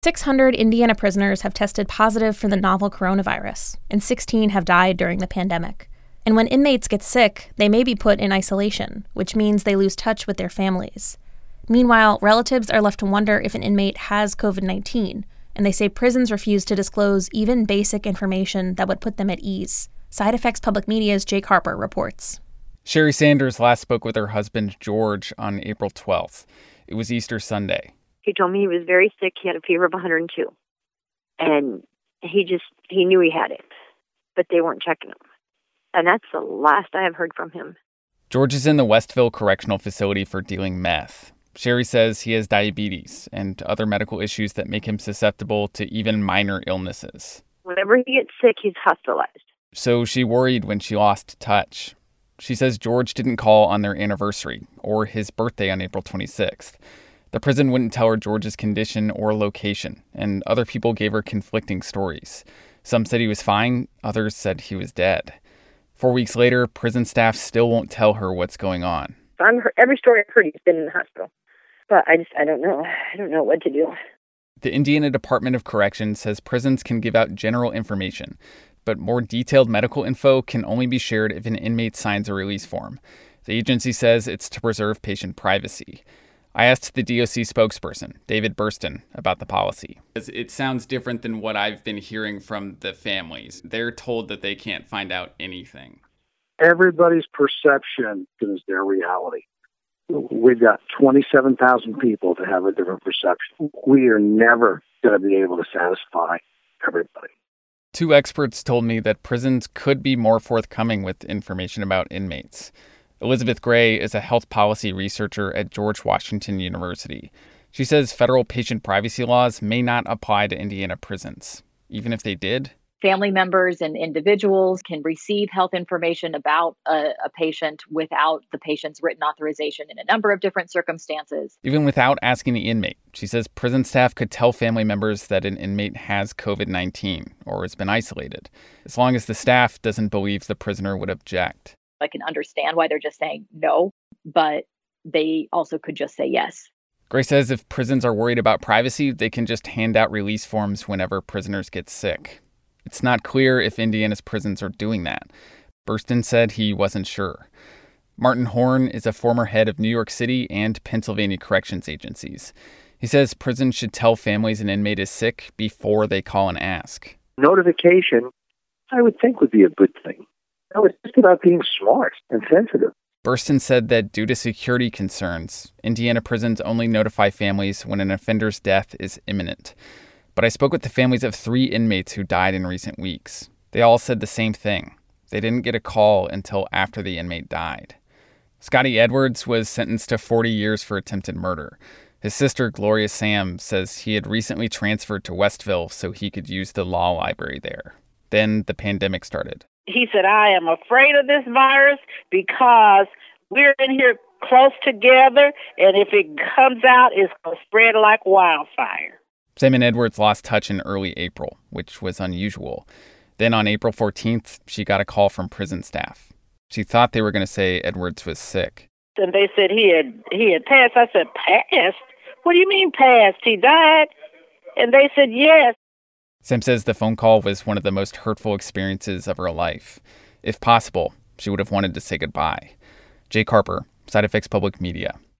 600 Indiana prisoners have tested positive for the novel coronavirus, and 16 have died during the pandemic. And when inmates get sick, they may be put in isolation, which means they lose touch with their families. Meanwhile, relatives are left to wonder if an inmate has COVID-19, and they say prisons refuse to disclose even basic information that would put them at ease. Side Effects Public Media's Jake Harper reports. Sherry Sanders last spoke with her husband, George, on April 12th. It was Easter Sunday. He told me he was very sick. He had a fever of 102. And he knew he had it, but they weren't checking him. And that's the last I have heard from him. George is in the Westville Correctional Facility for dealing meth. Sherry says he has diabetes and other medical issues that make him susceptible to even minor illnesses. Whenever he gets sick, he's hospitalized. So she worried when she lost touch. She says George didn't call on their anniversary or his birthday on April 26th. The prison wouldn't tell her George's condition or location, and other people gave her conflicting stories. Some said he was fine, others said he was dead. 4 weeks later, prison staff still won't tell her what's going on. Every story I've heard, he's been in the hospital. But I don't know. I don't know what to do. The Indiana Department of Corrections says prisons can give out general information, but more detailed medical info can only be shared if an inmate signs a release form. The agency says it's to preserve patient privacy. I asked the DOC spokesperson, David Burston, about the policy. It sounds different than what I've been hearing from the families. They're told that they can't find out anything. Everybody's perception is their reality. We've got 27,000 people to have a different perception. We are never going to be able to satisfy everybody. 2 experts told me that prisons could be more forthcoming with information about inmates. Elizabeth Gray is a health policy researcher at George Washington University. She says federal patient privacy laws may not apply to Indiana prisons. Even if they did, family members and individuals can receive health information about a patient without the patient's written authorization in a number of different circumstances. Even without asking the inmate, she says prison staff could tell family members that an inmate has COVID-19 or has been isolated, as long as the staff doesn't believe the prisoner would object. I can understand why they're just saying no, but they also could just say yes. Gray says if prisons are worried about privacy, they can just hand out release forms whenever prisoners get sick. It's not clear if Indiana's prisons are doing that. Burston said he wasn't sure. Martin Horn is a former head of New York City and Pennsylvania corrections agencies. He says prisons should tell families an inmate is sick before they call and ask. Notification, I would think, would be a good thing. No, it's just about being smart and sensitive. Burston said that due to security concerns, Indiana prisons only notify families when an offender's death is imminent. But I spoke with the families of 3 inmates who died in recent weeks. They all said the same thing. They didn't get a call until after the inmate died. Scotty Edwards was sentenced to 40 years for attempted murder. His sister, Gloria Sam, says he had recently transferred to Westville so he could use the law library there. Then the pandemic started. He said, I am afraid of this virus because we're in here close together, and if it comes out, it's going to spread like wildfire. Sam and Edwards lost touch in early April, which was unusual. Then on April 14th, she got a call from prison staff. She thought they were going to say Edwards was sick. And they said he had passed. I said, passed? What do you mean passed? He died? And they said, yes. Sam says the phone call was one of the most hurtful experiences of her life. If possible, she would have wanted to say goodbye. Jake Harper, Side Effects Public Media.